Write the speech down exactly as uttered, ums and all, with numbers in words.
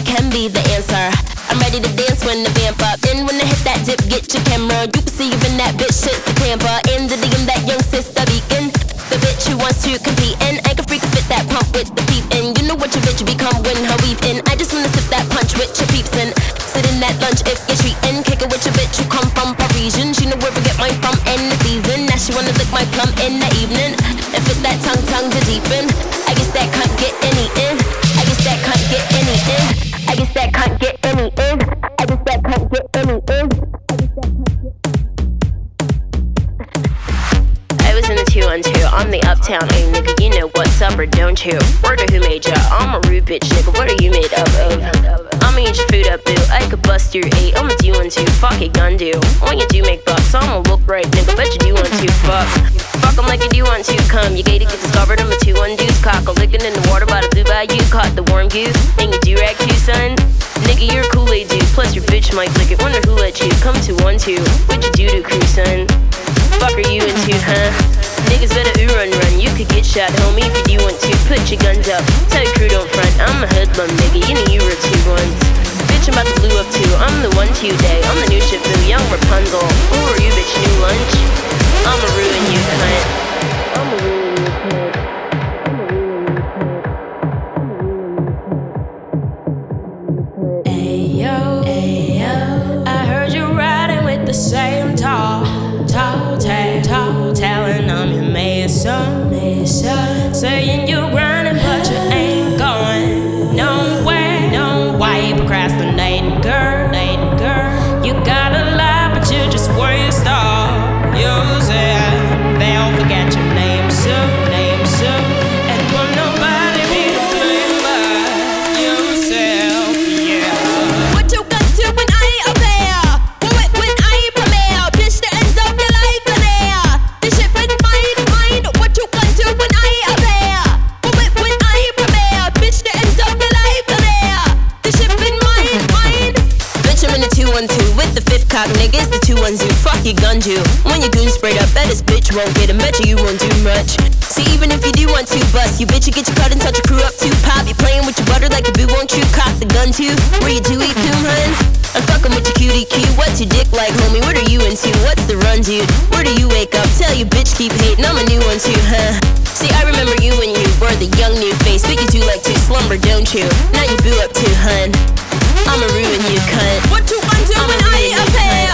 can be the answer. I'm ready to dance when the vamp up. And when I hit that dip, get your camera. You can see even that bitch shit's the camper. In the D M, that young sister beacon. The bitch who wants to compete and I can freak fit that pump with the peep in. You know what your bitch become when her weave in. I just wanna sip that punch with your peeps in. Sit in that lunch if you're treating. Kick it with your bitch who come from Parisian. She know where to get mine from in the season. Now she wanna lick my plum in the evening and fit that tongue tongue to deepen. I guess that can't get any in. I guess that can't get any in. I guess that can't get any in. I guess that can't get any in. I was in the two on two. I'm the uptown A nigga. You know what's up or don't you? Word of who made ya? I'm a rude bitch nigga. What are you made up of? I'ma eat your food up, boo. I could bust your eight. I'ma do one two. Fuck it, gun do. When you do make bucks, I'ma look right, nigga. Bet you do want to. Fuck. Fuck 'em like you do want to. Come, you gated, get discovered. I'm a two one deuce. Cock a licking in the water by the blue bayou. Caught the warm goose. And you do rag too, son. Nigga, you're a Kool-Aid dude. Plus your bitch might lick it. Wonder who let you come to one two. What you do to crew, son? Fuck are you into, huh? Niggas better ooh run run. You could get shot, homie, if you do want to. Put your guns up. Tell your crew don't front. I'm a hoodlum, nigga. You know you were two ones. Bitch, I'm about to blue up too. I'm the one to day. I'm the new ship boo, young Rapunzel. Who are you, bitch? New lunch? I'ma ruin you, cunt. I'ma ruin you, cunt. I'ma ruin you, cunt. Ayo, ayo, I heard you riding with the same tall, tall, tall, tall, telling I'm your mason, mason, saying you grinding but you ain't going nowhere, no. Why you procrastinating, girl, girl? You gotta lie but you just waste all yourself. They'll forget your name soon, name soon, and will nobody be to blame but yourself, yeah. What you gonna do when I ain't up there? When, when I ain't premiere? Bitch, the end of your life in there. This shit been mine, mine. What you gonna do when I ain't up there? When, when I ain't premiere? Bitch, the end of your life in there. This shit been mine, mine. Bitch, I'm in the two one two with the fifth cock, nigga. It's the two one two. Fuck your gun you. When your goon sprayed up, bet this bitch won't get him. Bet you you won't do much. See, even if you do want to bust, you bitch, you get your cut and touch your crew up too. Pop, you playing with your butter like a boo, won't you? Cock the gun too. Where you do eat coon, hun? I'm fucking with your cutie Q. What's your dick like, homie? What are you into? What's the run, dude? Where do you wake up? Tell your bitch keep hating. I'm a new one too, huh? See, I remember you when you were the young new face, but you do like to slumber, don't you? Now you boo up too, hun. I'ma ruin you, cunt. What you gonna do I'ma when I ruin ain't you, up there?